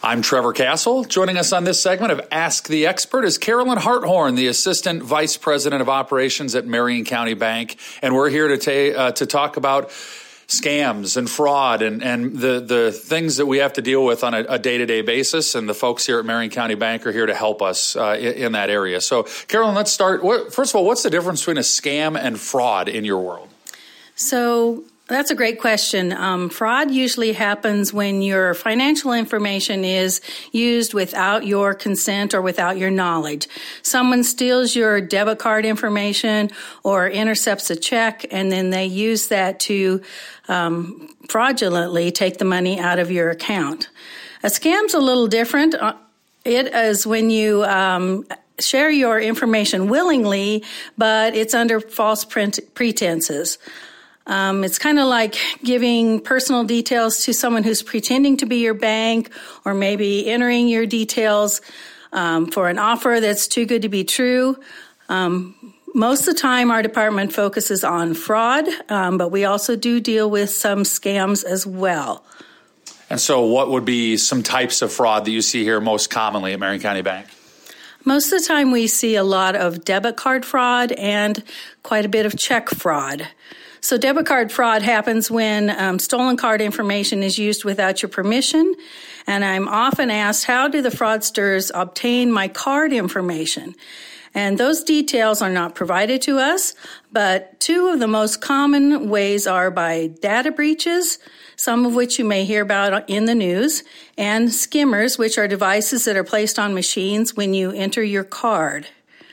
I'm Trevor Castle. Joining us on this segment of Ask the Expert is Carolyn Harthorn, the Assistant Vice President of Operations at Marion County Bank. And we're here to talk about scams and fraud and the things that we have to deal with on a day-to-day basis. And the folks here at Marion County Bank are here to help us in that area. So, Carolyn, let's start. First of all, what's the difference between a scam and fraud in your world? So that's a great question. Fraud usually happens when your financial information is used without your consent or without your knowledge. Someone steals your debit card information or intercepts a check, and then they use that to fraudulently take the money out of your account. A scam's a little different. It is when you share your information willingly, but it's under false pretenses. It's kind of like giving personal details to someone who's pretending to be your bank, or maybe entering your details for an offer that's too good to be true. Most of the time, our department focuses on fraud, but we also do deal with some scams as well. And so what would be some types of fraud that you see here most commonly at Marion County Bank? Most of the time, we see a lot of debit card fraud and quite a bit of check fraud. So debit card fraud happens when stolen card information is used without your permission. And I'm often asked, how do the fraudsters obtain my card information? And those details are not provided to us, but two of the most common ways are by data breaches, some of which you may hear about in the news, and skimmers, which are devices that are placed on machines when you enter your card.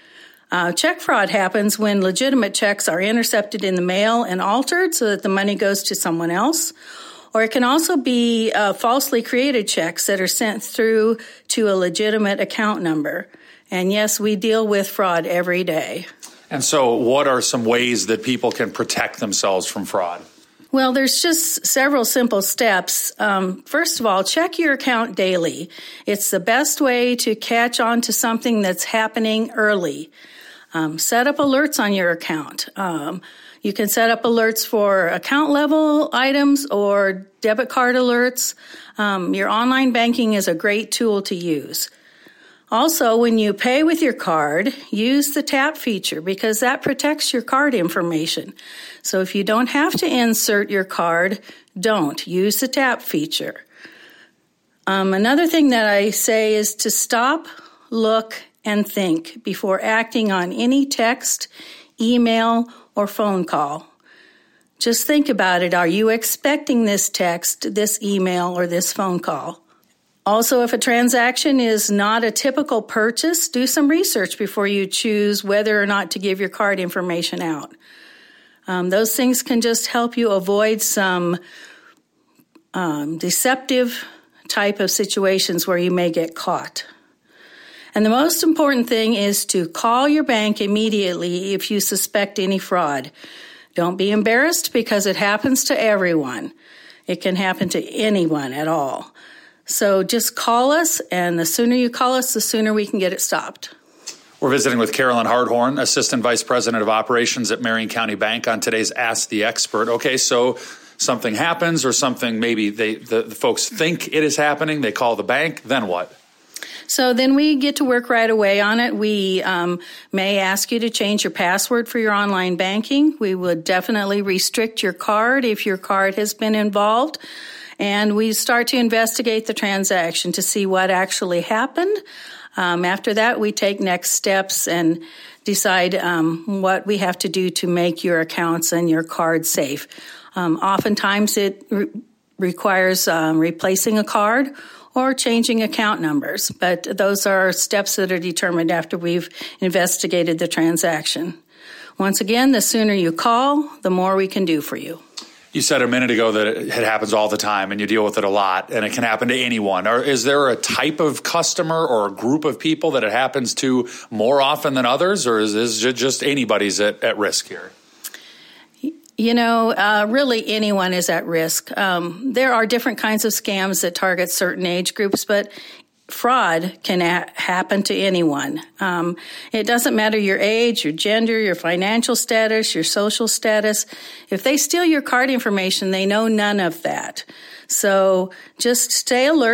Check fraud happens when legitimate checks are intercepted in the mail and altered so that the money goes to someone else. Or it can also be falsely created checks that are sent through to a legitimate account number. And yes, we deal with fraud every day. And so what are some ways that people can protect themselves from fraud? Well, there's just several simple steps. First of all, check your account daily. It's the best way to catch on to something that's happening early. Set up alerts on your account. You can set up alerts for account level items or debit card alerts. Your online banking is a great tool to use. Also, when you pay with your card, use the tap feature because that protects your card information. So if you don't have to insert your card, don't. Use the tap feature. Another thing that I say is to stop, look, and think before acting on any text, email, or phone call. Just think about it. Are you expecting this text, this email, or this phone call? Also, if a transaction is not a typical purchase, do some research before you choose whether or not to give your card information out. Those things can just help you avoid some deceptive type of situations where you may get caught. And the most important thing is to call your bank immediately if you suspect any fraud. Don't be embarrassed because it happens to everyone. It can happen to anyone at all. So just call us, and the sooner you call us, the sooner we can get it stopped. We're visiting with Carolyn Harthorn, Assistant Vice President of Operations at Marion County Bank on today's Ask the Expert. Okay, so something happens or something maybe the folks think it is happening. They call the bank. Then what? So then we get to work right away on it. We may ask you to change your password for your online banking. We would definitely restrict your card if your card has been involved. And we start to investigate the transaction to see what actually happened. After that, we take next steps and decide what we have to do to make your accounts and your card safe. Oftentimes it requires replacing a card or changing account numbers, but those are steps that are determined after we've investigated the transaction. Once again, the sooner you call, the more we can do for you. You said a minute ago that it happens all the time and you deal with it a lot, and it can happen to anyone. Or is there a type of customer or a group of people that it happens to more often than others, or is it just anybody's at risk here? You know, really anyone is at risk. There are different kinds of scams that target certain age groups, but fraud can happen to anyone. It doesn't matter your age, your gender, your financial status, your social status. If they steal your card information, they know none of that. So just stay alert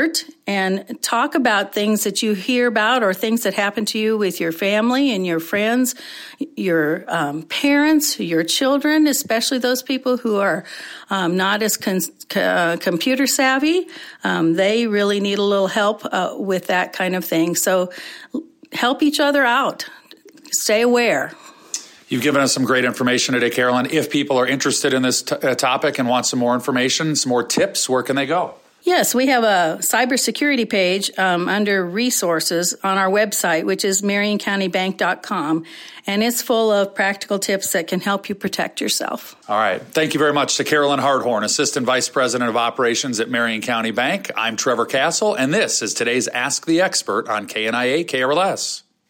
and talk about things that you hear about or things that happen to you with your family and your friends, your parents, your children, especially those people who are not as computer savvy. They really need a little help with that kind of thing. So help each other out. Stay aware. You've given us some great information today, Carolyn. If people are interested in this topic and want some more information, some more tips, where can they go? Yes, we have a cybersecurity page under resources on our website, which is MarionCountyBank.com, and it's full of practical tips that can help you protect yourself. All right. Thank you very much to Carolyn Harthorn, Assistant Vice President of Operations at Marion County Bank. I'm Trevor Castle, and this is today's Ask the Expert on KNIA KRLS.